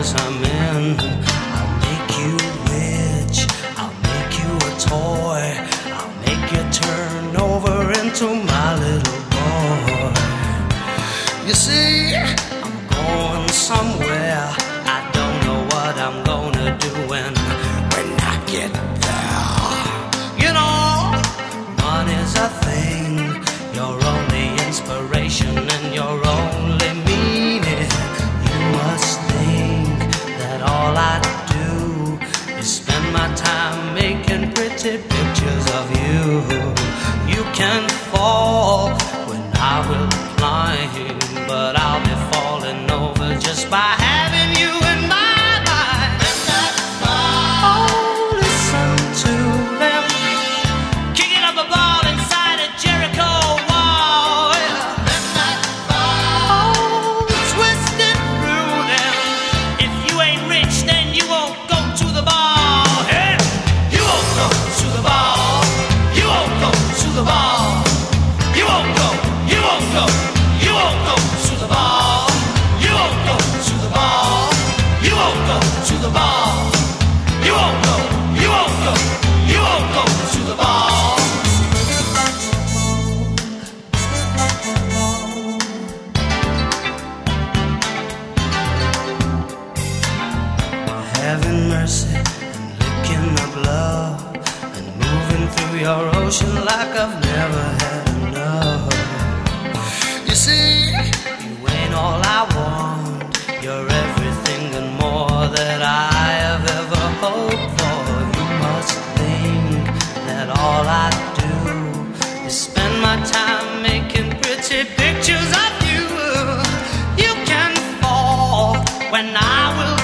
business I'm in. I'll make you rich, I'll make you a toy, I'll make you turn over into my little boy. You see, I'm going somewhere, I don't know what I'm gonna do when I get there. You know, money's a thing, your only inspiration and your only meaning. You must think that all I do is spend my time making pretty pictures of you. You can fall when I will climb, but I'll be falling over just by having you in my life. Oh, listen to them kicking up a ball inside a Jericho wall. Oh, twisted through them. If you ain't rich, then you won't go to the ball. Hey, you won't go to the ball. You won't go to the ball. You won't go. You won't go. You won't go to the ball. You won't go to the ball. You won't go to the ball. You won't go. You won't go. You won't go to the ball. Having mercy and licking up love and moving through your ocean like I've never had enough. You see, you ain't all I want, you're everything and more that I have ever hoped for. You must think that all I do is spend my time making pretty pictures of you. You can fall when I will